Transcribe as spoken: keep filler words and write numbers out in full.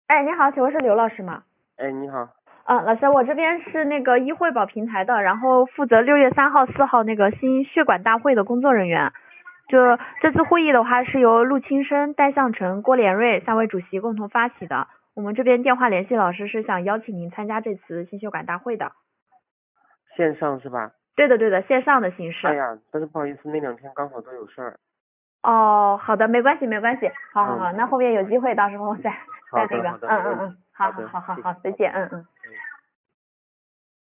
哎，你好，请问是刘老师吗？ 哎，你好。 嗯，老师，我这边是那个医惠保平台的，然后负责六月三号、四号那个心血管大会的工作人员。就这次会议的话，是由陆清生、戴向成、郭连瑞三位主席共同发起的。我们这边电话联系老师是想邀请您参加这次心血管大会的。 线上是吧？ 对的，对的，线上的形式。 哎呀，但是不好意思，那两天刚好都有事儿。 哦，好的，没关系，没关系。好好嗯， 好，那后面有机会到时候再再好的， 那个， 好的， 嗯嗯嗯， 没问题。 好好的， 好好好好， 谢谢。 再见，嗯嗯。 嗯。